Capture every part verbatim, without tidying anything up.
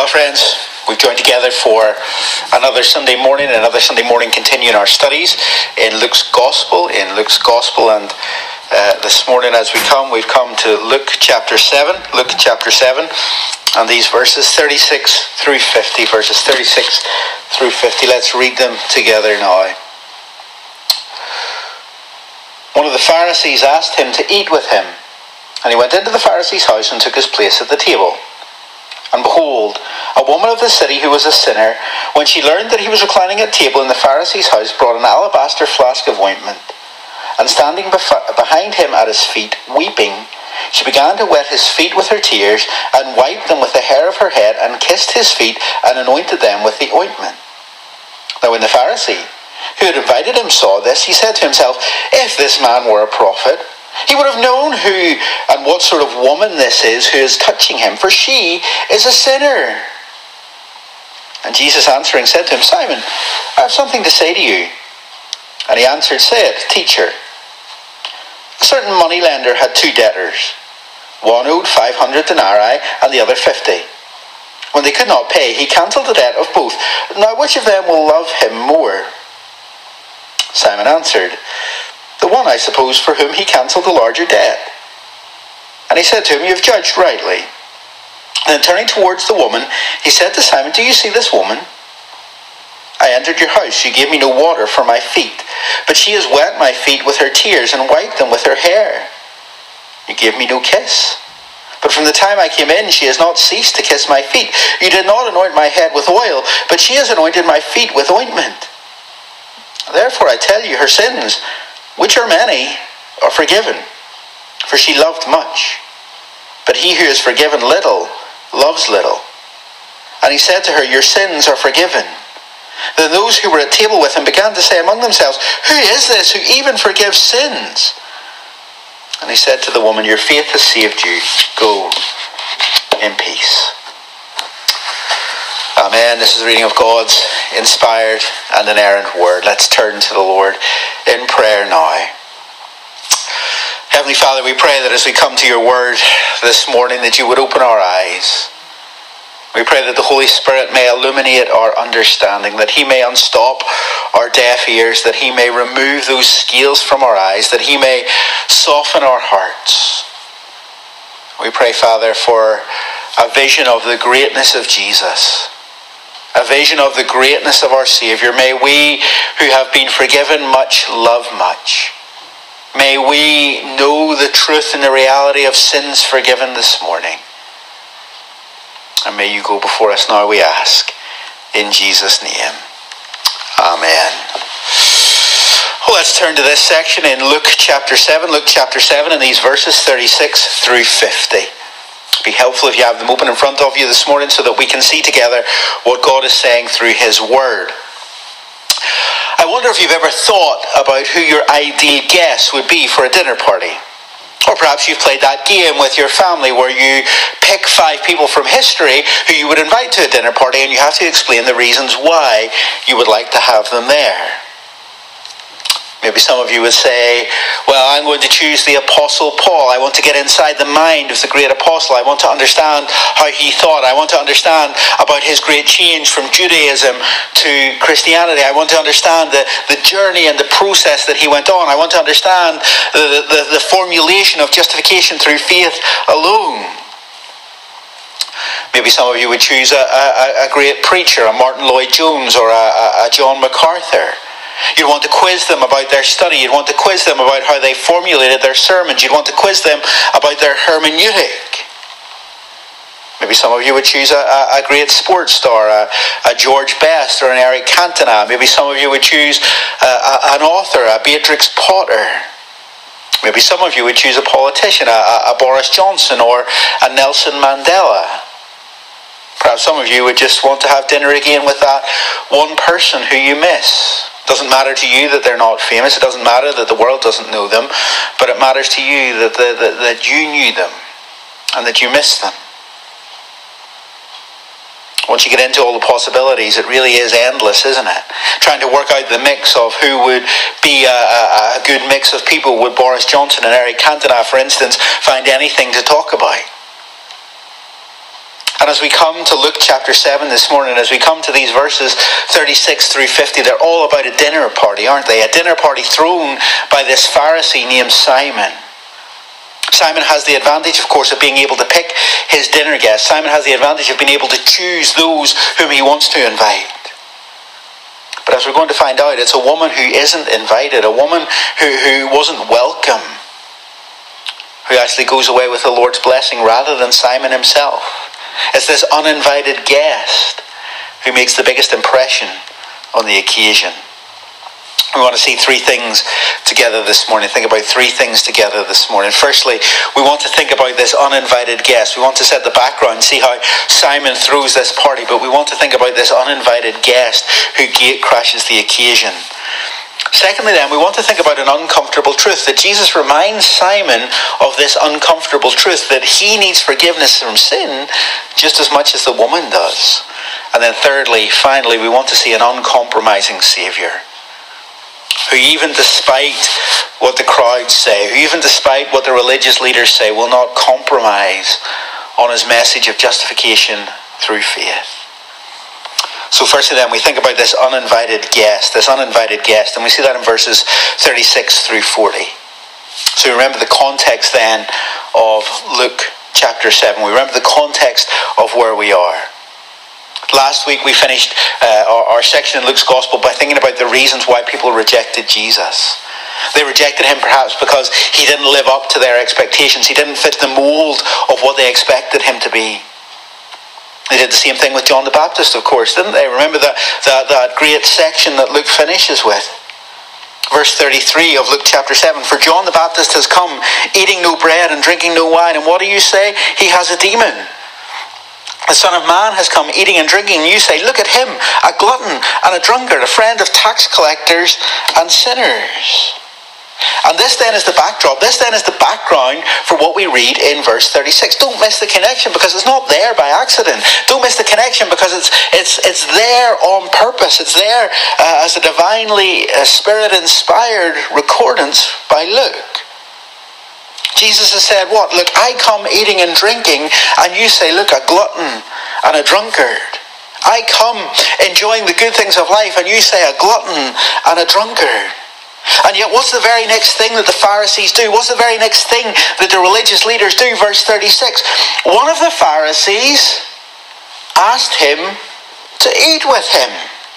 Well, friends, we've joined together for another Sunday morning, another Sunday morning continuing our studies in Luke's Gospel, in Luke's Gospel, and uh, this morning as we come, we've come to Luke chapter seven, Luke chapter seven, and these verses thirty-six through fifty, verses thirty-six through fifty. Let's read them together now. One of the Pharisees asked him to eat with him, and he went into the Pharisee's house and took his place at the table. And behold, a woman of the city who was a sinner, when she learned that he was reclining at table in the Pharisee's house, brought an alabaster flask of ointment, and standing bef- behind him at his feet, weeping, she began to wet his feet with her tears, and wiped them with the hair of her head, and kissed his feet, and anointed them with the ointment. Now when the Pharisee, who had invited him, saw this, he said to himself, "If this man were a prophet, he would have known who and what sort of woman this is who is touching him, for she is a sinner." And Jesus answering said to him, "Simon, I have something to say to you." And he answered, "Say it, teacher." A certain moneylender had two debtors. One owed five hundred denarii and the other fifty. When they could not pay, he cancelled the debt of both. Now which of them will love him more? Simon answered, "The one, I suppose, for whom he cancelled the larger debt." And he said to him, "You have judged rightly." And then turning towards the woman, he said to Simon, "Do you see this woman? I entered your house. You gave me no water for my feet, but she has wet my feet with her tears and wiped them with her hair. You gave me no kiss, but from the time I came in, she has not ceased to kiss my feet. You did not anoint my head with oil, but she has anointed my feet with ointment. Therefore I tell you, her sins, which are many, are forgiven, for she loved much. But he who is forgiven little loves little." And he said to her, "Your sins are forgiven." Then those who were at table with him began to say among themselves, "Who is this who even forgives sins?" And he said to the woman, "Your faith has saved you. Go in peace." Amen. This is the reading of God's inspired and inerrant word. Let's turn to the Lord in prayer now. Heavenly Father, we pray that as we come to your word this morning, that you would open our eyes. We pray that the Holy Spirit may illuminate our understanding, that he may unstop our deaf ears, that he may remove those scales from our eyes, that he may soften our hearts. We pray, Father, for a vision of the greatness of Jesus, a vision of the greatness of our Saviour. May we who have been forgiven much love much. May we know the truth and the reality of sins forgiven this morning. And may you go before us now, we ask, in Jesus' name. Amen. Well, let's turn to this section in Luke chapter seven. Luke chapter seven, and these verses thirty-six through fifty. It'd be helpful if you have them open in front of you this morning so that we can see together what God is saying through his word. I wonder if you've ever thought about who your ideal guest would be for a dinner party. Or perhaps you've played that game with your family where you pick five people from history who you would invite to a dinner party, and you have to explain the reasons why you would like to have them there. Maybe some of you would say, "Well, I'm going to choose the Apostle Paul. I want to get inside the mind of the great apostle. I want to understand how he thought. I want to understand about his great change from Judaism to Christianity. I want to understand the, the journey and the process that he went on. I want to understand the, the, the formulation of justification through faith alone." Maybe some of you would choose a, a, a great preacher, a Martin Lloyd-Jones or a, a John MacArthur. You'd want to quiz them about their study. You'd want to quiz them about how they formulated their sermons. You'd want to quiz them about their hermeneutic. Maybe some of you would choose a, a, a great sports star, a, a George Best or an Eric Cantona. Maybe some of you would choose a, a, an author, a Beatrix Potter. Maybe some of you would choose a politician, a, a Boris Johnson or a Nelson Mandela. Perhaps some of you would just want to have dinner again with that one person who you miss. It doesn't matter to you that they're not famous. It doesn't matter that the world doesn't know them. But it matters to you that, the, that, that you knew them and that you missed them. Once you get into all the possibilities, it really is endless, isn't it? Trying to work out the mix of who would be a, a, a good mix of people. Would Boris Johnson and Eric Cantona, for instance, find anything to talk about? And as we come to Luke chapter seven this morning, as we come to these verses thirty-six through fifty, they're all about a dinner party, aren't they? A dinner party thrown by this Pharisee named Simon. Simon has the advantage, of course, of being able to pick his dinner guests. Simon has the advantage of being able to choose those whom he wants to invite. But as we're going to find out, it's a woman who isn't invited, a woman who, who wasn't welcome, who actually goes away with the Lord's blessing rather than Simon himself. It's this uninvited guest who makes the biggest impression on the occasion. We want to see three things together this morning. Think about three things together this morning. Firstly, we want to think about this uninvited guest. We want to set the background, see how Simon throws this party, but we want to think about this uninvited guest who gate crashes the occasion. Secondly, then, we want to think about an uncomfortable truth, that Jesus reminds Simon of this uncomfortable truth, that he needs forgiveness from sin just as much as the woman does. And then thirdly, finally, we want to see an uncompromising Saviour, who even despite what the crowds say, who even despite what the religious leaders say, will not compromise on his message of justification through faith. So firstly then, we think about this uninvited guest, this uninvited guest, and we see that in verses thirty-six through forty. So remember the context then of Luke chapter seven. We remember the context of where we are. Last week we finished uh, our, our section in Luke's Gospel by thinking about the reasons why people rejected Jesus. They rejected him perhaps because he didn't live up to their expectations. He didn't fit the mould of what they expected him to be. They did the same thing with John the Baptist, of course, didn't they? Remember that, that, that great section that Luke finishes with. Verse thirty-three of Luke chapter seven. For John the Baptist has come, eating no bread and drinking no wine. And what do you say? He has a demon. The Son of Man has come eating and drinking, and you say, look at him, a glutton and a drunkard, a friend of tax collectors and sinners. And this then is the backdrop, this then is the background for what we read in verse thirty-six. Don't miss the connection, because it's not there by accident. Don't miss the connection, because it's it's it's there on purpose. It's there uh, as a divinely uh, spirit-inspired recordance by Luke. Jesus has said, what? Look, I come eating and drinking, and you say, look, a glutton and a drunkard. I come enjoying the good things of life, and you say, a glutton and a drunkard. And yet, what's the very next thing that the Pharisees do? What's the very next thing that the religious leaders do? Verse thirty-six. One of the Pharisees asked him to eat with him.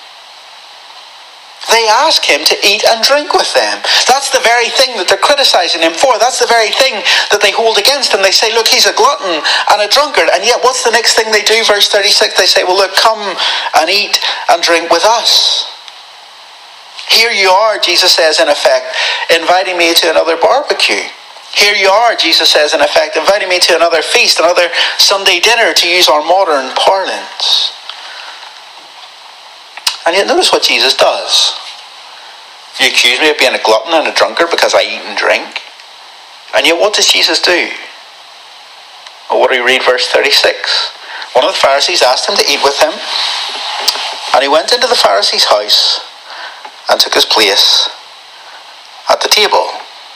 They ask him to eat and drink with them. That's the very thing that they're criticizing him for. That's the very thing that they hold against him. They say, look, he's a glutton and a drunkard. And yet, what's the next thing they do? Verse thirty-six, they say, well, look, come and eat and drink with us. Here you are, Jesus says, in effect, inviting me to another barbecue. Here you are, Jesus says, in effect, inviting me to another feast, another Sunday dinner, to use our modern parlance. And yet notice what Jesus does. You accuse me of being a glutton and a drunkard because I eat and drink. And yet what does Jesus do? Well, what do we read verse thirty-six? One of the Pharisees asked him to eat with him. And he went into the Pharisee's house and took his place at the table.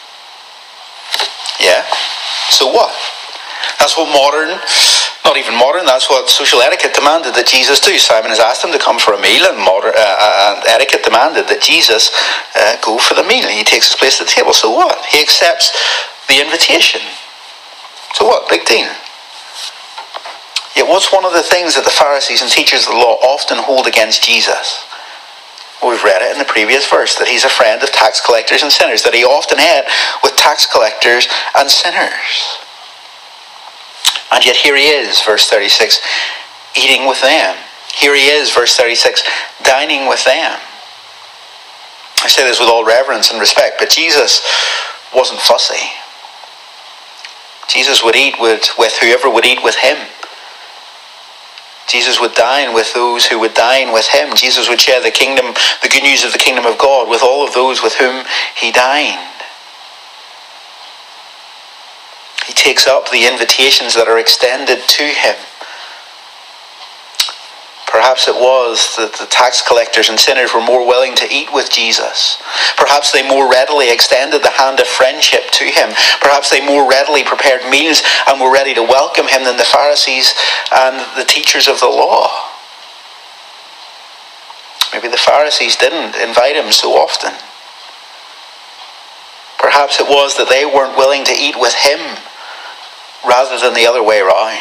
Yeah? So what? That's what modern... Not even modern, that's what social etiquette demanded that Jesus do. Simon has asked him to come for a meal, and modern uh, and etiquette demanded that Jesus uh, go for the meal. And he takes his place at the table. So what? He accepts the invitation. So what? Big deal. Yet what's one of the things that the Pharisees and teachers of the law often hold against Jesus? Well, we've read it in the previous verse, that he's a friend of tax collectors and sinners, that he often ate with tax collectors and sinners. And yet here he is, verse thirty-six, eating with them. Here he is, verse thirty-six, dining with them. I say this with all reverence and respect, but Jesus wasn't fussy. Jesus would eat with, with whoever would eat with him. Jesus would dine with those who would dine with him. Jesus would share the kingdom, the good news of the kingdom of God with all of those with whom he dined. He takes up the invitations that are extended to him. Perhaps it was that the tax collectors and sinners were more willing to eat with Jesus. Perhaps they more readily extended the hand of friendship to him. Perhaps they more readily prepared meals and were ready to welcome him than the Pharisees and the teachers of the law. Maybe the Pharisees didn't invite him so often. Perhaps it was that they weren't willing to eat with him rather than the other way around.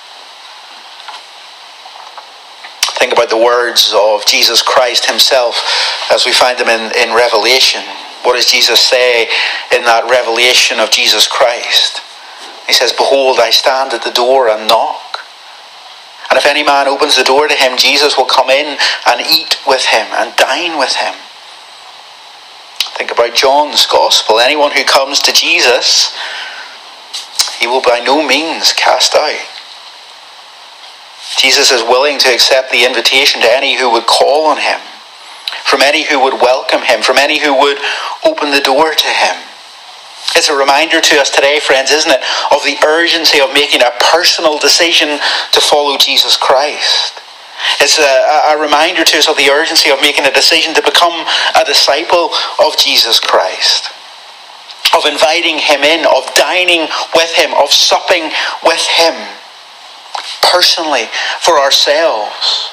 Think about the words of Jesus Christ himself as we find them in, in Revelation. What does Jesus say in that revelation of Jesus Christ? He says, "Behold, I stand at the door and knock. And if any man opens the door to him, Jesus will come in and eat with him and dine with him." Think about John's Gospel. Anyone who comes to Jesus, he will by no means cast out. Jesus is willing to accept the invitation to any who would call on him, from any who would welcome him, from any who would open the door to him. It's a reminder to us today, friends, isn't it, of the urgency of making a personal decision to follow Jesus Christ. It's a, a reminder to us of the urgency of making a decision to become a disciple of Jesus Christ, of inviting him in, of dining with him, of supping with him personally for ourselves.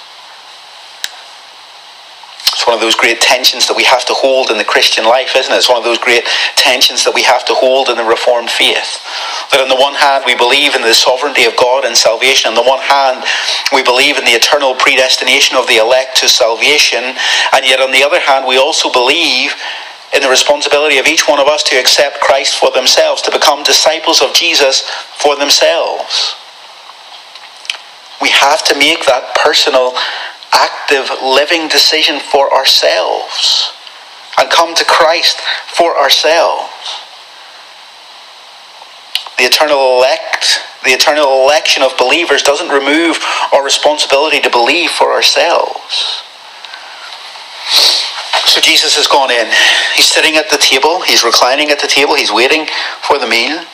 It's one of those great tensions that we have to hold in the Christian life, isn't it? It's one of those great tensions that we have to hold in the Reformed faith. That on the one hand, we believe in the sovereignty of God and salvation. On the one hand, we believe in the eternal predestination of the elect to salvation. And yet on the other hand, we also believe in the responsibility of each one of us to accept Christ for themselves, to become disciples of Jesus for themselves. We have to make that personal, active, living decision for ourselves and come to Christ for ourselves. The eternal elect, the eternal election of believers doesn't remove our responsibility to believe for ourselves. So Jesus has gone in. He's sitting at the table. He's reclining at the table. He's waiting for the meal.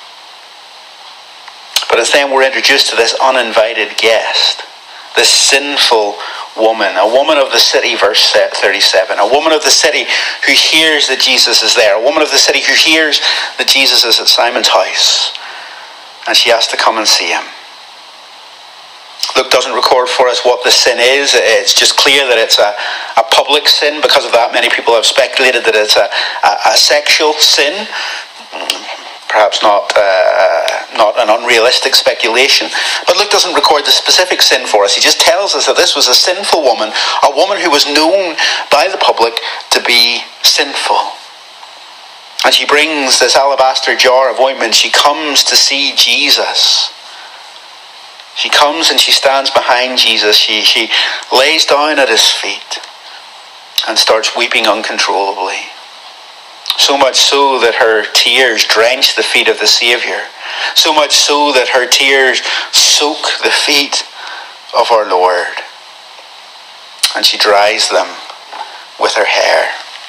But it's then we're introduced to this uninvited guest, this sinful woman, a woman of the city, verse thirty-seven, a woman of the city who hears that Jesus is there, a woman of the city who hears that Jesus is at Simon's house, and she has to come and see him. Luke doesn't record for us what the sin is. It's just clear that it's a, a public sin. Because of that, many people have speculated that it's a, a, a sexual sin. Perhaps not uh, not an unrealistic speculation. But Luke doesn't record the specific sin for us. He just tells us that this was a sinful woman, a woman who was known by the public to be sinful. And she brings this alabaster jar of ointment. She comes to see Jesus. She comes and she stands behind Jesus. She, she lays down at his feet and starts weeping uncontrollably. So much so that her tears drench the feet of the Saviour. So much so that her tears soak the feet of our Lord. And she dries them with her hair.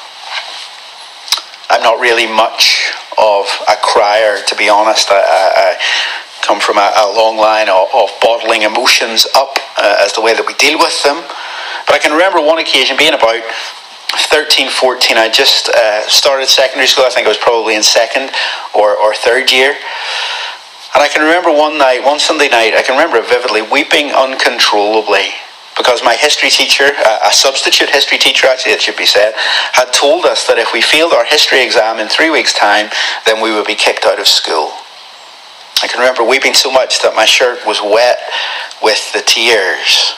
I'm not really much of a crier, to be honest. I, I, I come from a, a long line of, of bottling emotions up uh, as the way that we deal with them. But I can remember one occasion being about thirteen, fourteen, I just uh, started secondary school. I think I was probably in second or, or third year. And I can remember one night, one Sunday night, I can remember it vividly, weeping uncontrollably. Because my history teacher, a substitute history teacher actually it should be said, had told us that if we failed our history exam in three weeks' time, then we would be kicked out of school. I can remember weeping so much that my shirt was wet with the tears.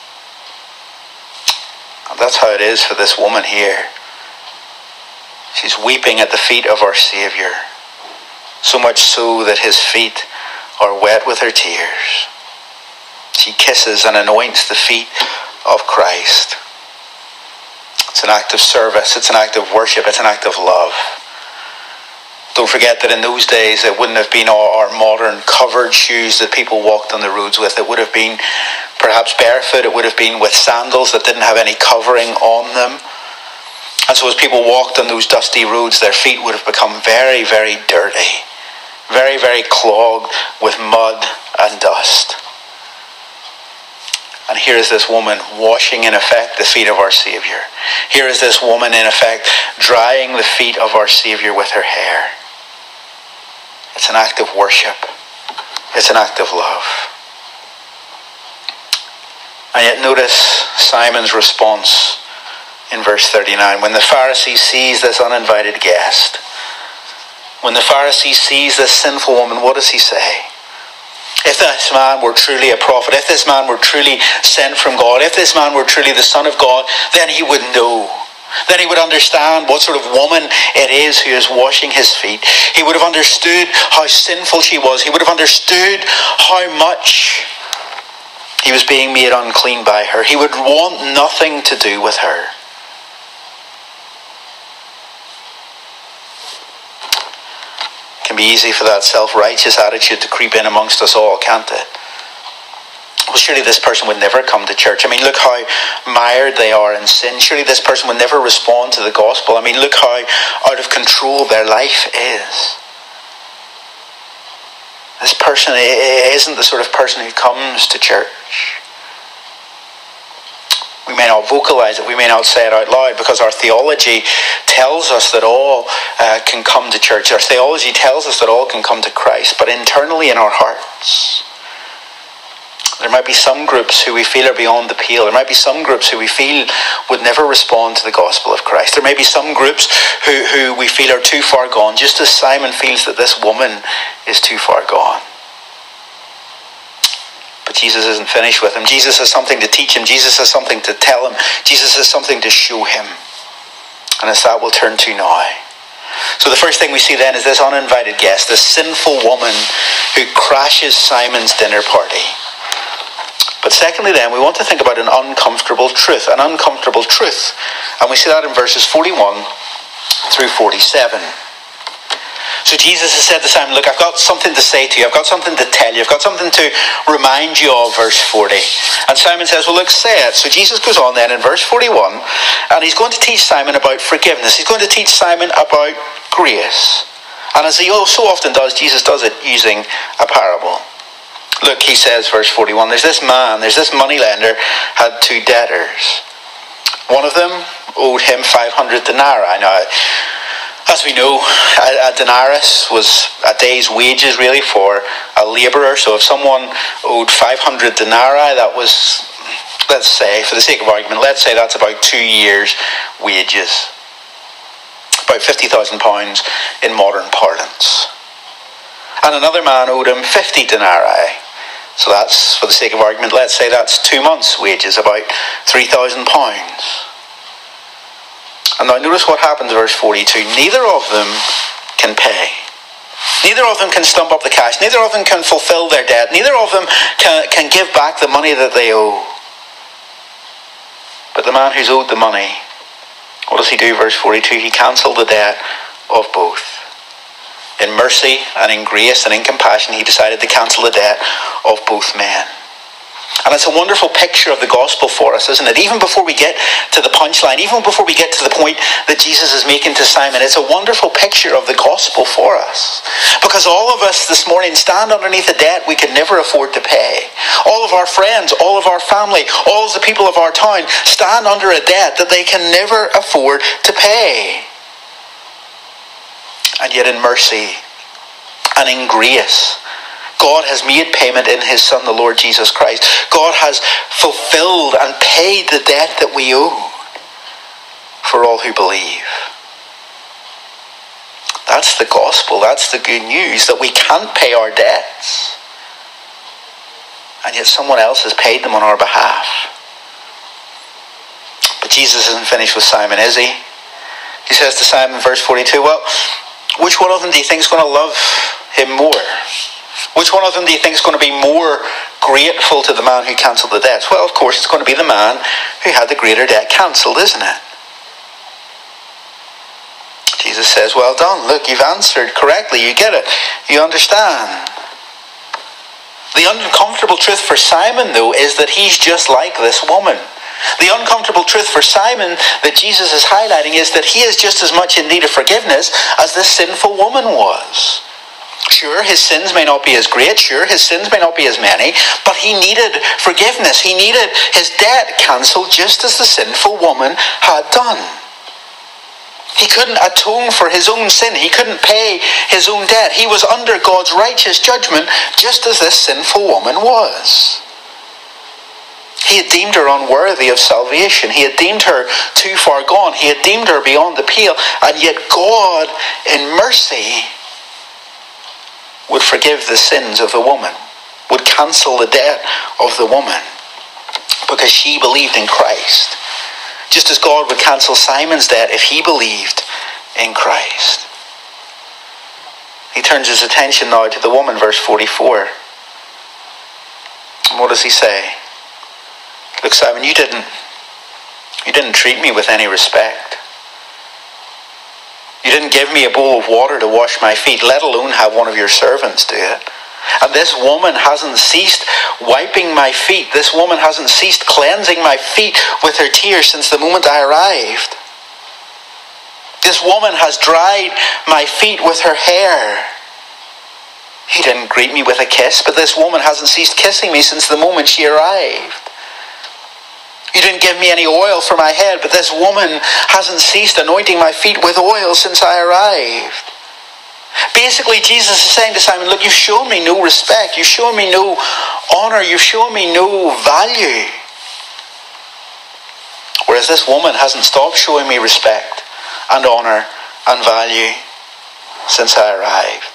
And that's how it is for this woman here. She's weeping at the feet of our Saviour. So much so that his feet are wet with her tears. She kisses and anoints the feet of Christ. It's an act of service. It's an act of worship. It's an act of love. Don't forget that in those days it wouldn't have been our modern covered shoes that people walked on the roads with. It would have been perhaps barefoot. It would have been with sandals that didn't have any covering on them. And so as people walked on those dusty roads, their feet would have become very, very dirty. Very, very clogged with mud and dust. And And here is this woman washing, in effect, the feet of our Saviour. Here is this woman, in effect, drying the feet of our Saviour with her hair. It's an act of worship. It's an act of love. And yet notice Simon's response in verse thirty-nine. When the Pharisee sees this uninvited guest, when the Pharisee sees this sinful woman, what does he say? If this man were truly a prophet, if this man were truly sent from God, if this man were truly the Son of God, then he would know. Then he would understand what sort of woman it is who is washing his feet. He would have understood how sinful she was. He would have understood how much he was being made unclean by her. He would want nothing to do with her. It can be easy for that self-righteous attitude to creep in amongst us all, can't it? Well, surely this person would never come to church. I mean, look how mired they are in sin. Surely this person would never respond to the gospel. I mean, look how out of control their life is. This person isn't the sort of person who comes to church. We may not vocalize it, we may not say it out loud, because our theology tells us that all uh, can come to church. Our theology tells us that all can come to Christ. But internally in our hearts, there might be some groups who we feel are beyond the pale. There might be some groups who we feel would never respond to the gospel of Christ. There may be some groups who, who we feel are too far gone, just as Simon feels that this woman is too far gone. But Jesus isn't finished with him. Jesus has something to teach him. Jesus has something to tell him. Jesus has something to show him. And it's that we'll turn to now. So the first thing we see then is this uninvited guest, this sinful woman who crashes Simon's dinner party. But secondly then, we want to think about an uncomfortable truth, an uncomfortable truth. And we see that in verses forty-one through forty-seven. So Jesus has said to Simon, look, I've got something to say to you. I've got something to tell you. I've got something to remind you of, verse forty. And Simon says, well, look, say it. So Jesus goes on then in verse forty-one, and he's going to teach Simon about forgiveness. He's going to teach Simon about grace. And as he so often does, Jesus does it using a parable. Look, he says, verse forty-one, there's this man, there's this moneylender, had two debtors. One of them owed him five hundred denarii. Now, as we know, a, a denarius was a day's wages really for a labourer. So if someone owed five hundred denarii, that was, let's say, for the sake of argument, let's say that's about two years' wages. About fifty thousand pounds in modern parlance. And another man owed him fifty denarii. So that's, for the sake of argument, let's say that's two months' wages, about three thousand pounds. And now notice what happens in verse forty-two. Neither of them can pay. Neither of them can stump up the cash. Neither of them can fulfill their debt. Neither of them can, can give back the money that they owe. But the man who's owed the money, what does he do? Verse forty-two, he cancelled the debt of both. In mercy and in grace and in compassion, he decided to cancel the debt of both men. And it's a wonderful picture of the gospel for us, isn't it? Even before we get to the punchline, even before we get to the point that Jesus is making to Simon, it's a wonderful picture of the gospel for us. Because all of us this morning stand underneath a debt we could never afford to pay. All of our friends, all of our family, all of the people of our town stand under a debt that they can never afford to pay. And yet in mercy and in grace, God has made payment in his Son, the Lord Jesus Christ. God has fulfilled and paid the debt that we owe for all who believe. That's the gospel. That's the good news, that we can't pay our debts. And yet someone else has paid them on our behalf. But Jesus isn't finished with Simon, is he? He says to Simon, verse forty-two, well, which one of them do you think is going to love him more? Which one of them do you think is going to be more grateful to the man who cancelled the debts? Well, of course, it's going to be the man who had the greater debt cancelled, isn't it? Jesus says, well done. Look, you've answered correctly. You get it. You understand. The uncomfortable truth for Simon, though, is that he's just like this woman. The uncomfortable truth for Simon that Jesus is highlighting is that he is just as much in need of forgiveness as this sinful woman was. Sure, his sins may not be as great. Sure, his sins may not be as many. But he needed forgiveness. He needed his debt cancelled just as the sinful woman had done. He couldn't atone for his own sin. He couldn't pay his own debt. He was under God's righteous judgment just as this sinful woman was. He had deemed her unworthy of salvation. He had deemed her too far gone. He had deemed her beyond the pale. And yet God, in mercy, would forgive the sins of the woman, would cancel the debt of the woman, because she believed in Christ. Just as God would cancel Simon's debt if he believed in Christ. He turns his attention now to the woman, verse forty-four. And what does he say? Look, Simon, you didn't, you didn't treat me with any respect. You didn't give me a bowl of water to wash my feet, let alone have one of your servants do it. And this woman hasn't ceased wiping my feet. This woman hasn't ceased cleansing my feet with her tears since the moment I arrived. This woman has dried my feet with her hair. He didn't greet me with a kiss, but this woman hasn't ceased kissing me since the moment she arrived. You didn't give me any oil for my head, but this woman hasn't ceased anointing my feet with oil since I arrived. Basically, Jesus is saying to Simon, look, you've shown me no respect. You've shown me no honor. You've shown me no value. Whereas this woman hasn't stopped showing me respect and honor and value since I arrived.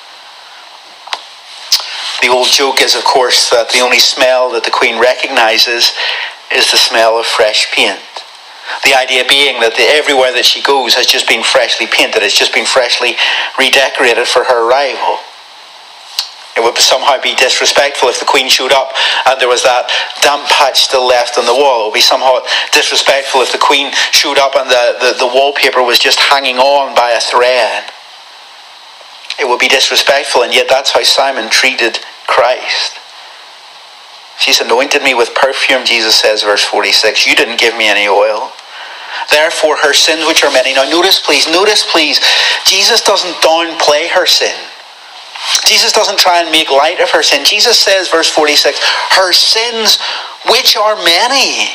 The old joke is, of course, that the only smell that the Queen recognises is the smell of fresh paint. The idea being that the, everywhere that she goes has just been freshly painted, has just been freshly redecorated for her arrival. It would somehow be disrespectful if the Queen showed up and there was that damp patch still left on the wall. It would be somehow disrespectful if the Queen showed up and the, the, the wallpaper was just hanging on by a thread. It would be disrespectful, and yet that's how Simon treated Christ. She's anointed me with perfume, Jesus says, verse forty-six. You didn't give me any oil. Therefore her sins, which are many. Now notice please, notice please, Jesus doesn't downplay her sin. Jesus doesn't try and make light of her sin. Jesus says, verse forty-six, her sins, which are many.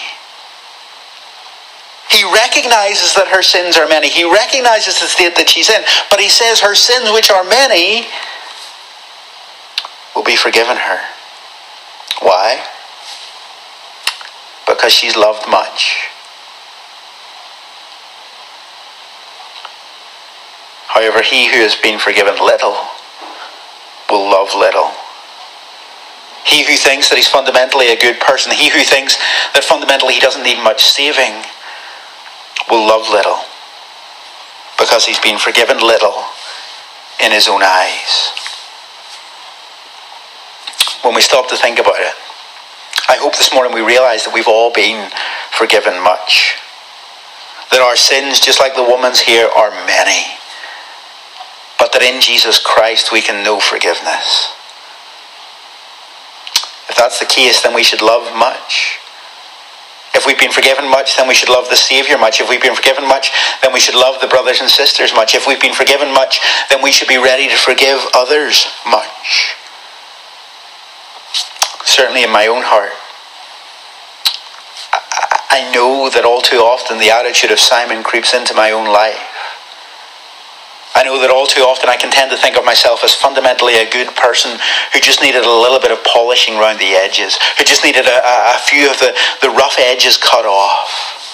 He recognizes that her sins are many. He recognizes the state that she's in. But he says her sins, which are many, will be forgiven her. Why? Because she's loved much. However, he who has been forgiven little will love little. He who thinks that he's fundamentally a good person, he who thinks that fundamentally he doesn't need much saving, will love little. Because he's been forgiven little in his own eyes. When we stop to think about it, I hope this morning we realise that we've all been forgiven much. That our sins, just like the woman's here, are many. But that in Jesus Christ we can know forgiveness. If that's the case, then we should love much. If we've been forgiven much, then we should love the Saviour much. If we've been forgiven much, then we should love the brothers and sisters much. If we've been forgiven much, then we should be ready to forgive others much. Certainly in my own heart, I know that all too often the attitude of Simon creeps into my own life. I know that all too often I can tend to think of myself as fundamentally a good person who just needed a little bit of polishing around the edges, who just needed a, a few of the, the rough edges cut off.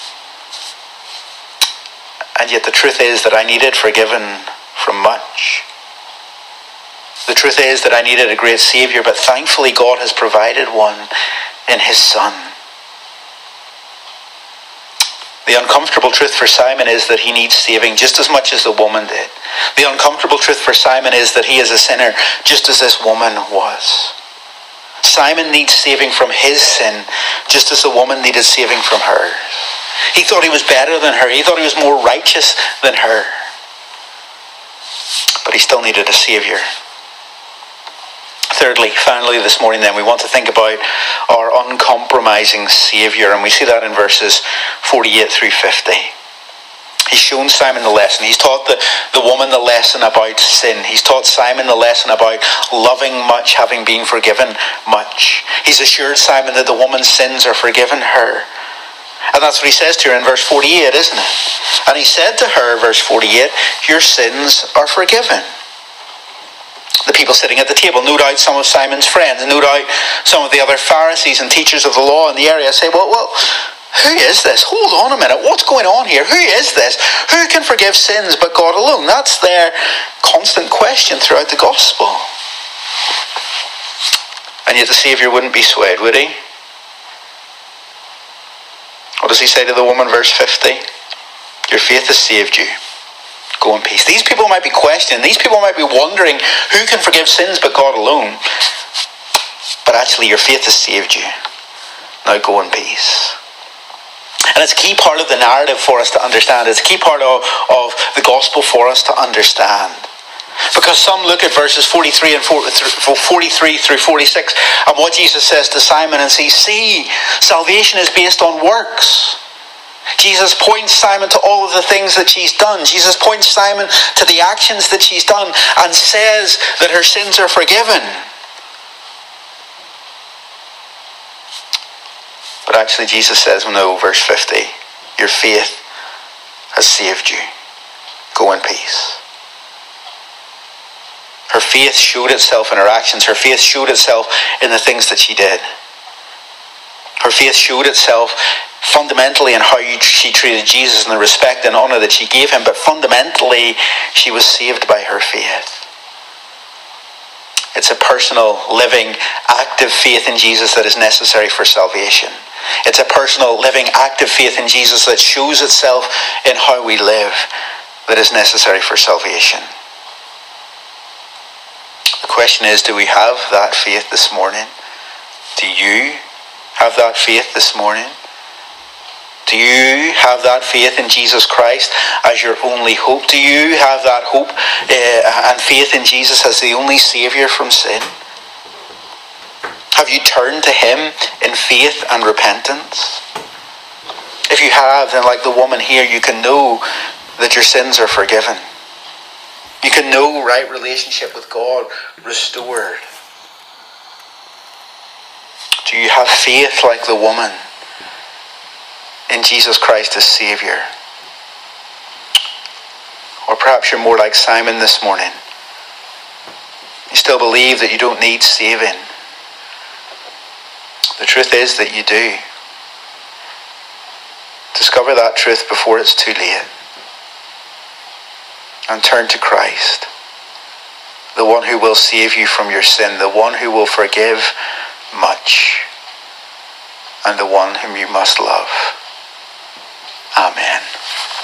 And yet the truth is that I needed forgiven from much. The truth is that I needed a great Saviour, but thankfully God has provided one in his Son. The uncomfortable truth for Simon is that he needs saving just as much as the woman did. The uncomfortable truth for Simon is that he is a sinner just as this woman was. Simon needs saving from his sin just as the woman needed saving from hers. He thought he was better than her. He thought he was more righteous than her. But he still needed a Saviour. Thirdly, finally this morning then, we want to think about our uncompromising Saviour, and we see that in verses forty-eight through fifty. He's shown Simon the lesson. He's taught the, the woman the lesson about sin. He's taught Simon the lesson about loving much, having been forgiven much. He's assured Simon that the woman's sins are forgiven her. And that's what he says to her in verse forty-eight, isn't it? And he said to her, verse forty-eight, your sins are forgiven. The people sitting at the table, no doubt some of Simon's friends, and no doubt some of the other Pharisees and teachers of the law in the area say, well, well, who is this? Hold on a minute. What's going on here? Who is this? Who can forgive sins but God alone? That's their constant question throughout the gospel. And yet the Saviour wouldn't be swayed, would he? What does he say to the woman, verse fifty? Your faith has saved you. Go in peace. These people might be questioning. These people might be wondering who can forgive sins but God alone. But actually your faith has saved you. Now go in peace. And it's a key part of the narrative for us to understand. It's a key part of, of the gospel for us to understand. Because some look at verses forty-three and forty-three through forty-six and what Jesus says to Simon and say, see, salvation is based on works. Jesus points Simon to all of the things that she's done. Jesus points Simon to the actions that she's done and says that her sins are forgiven. But actually Jesus says, no, verse fifty, your faith has saved you. Go in peace. Her faith showed itself in her actions. Her faith showed itself in the things that she did. Her faith showed itself fundamentally in how she treated Jesus and the respect and honour that she gave him. But fundamentally, she was saved by her faith. It's a personal, living, active faith in Jesus that is necessary for salvation. It's a personal, living, active faith in Jesus that shows itself in how we live that is necessary for salvation. The question is, do we have that faith this morning? Do you have that faith this morning? Do you have that faith in Jesus Christ as your only hope? Do you have that hope uh, and faith in Jesus as the only Saviour from sin? Have you turned to him in faith and repentance? If you have, then like the woman here, you can know that your sins are forgiven. You can know right relationship with God restored. Do you have faith like the woman in Jesus Christ as Saviour? Or perhaps you're more like Simon this morning. You still believe that you don't need saving. The truth is that you do. Discover that truth before it's too late. And turn to Christ, the one who will save you from your sin, the one who will forgive much, and the one whom you must love. Amen.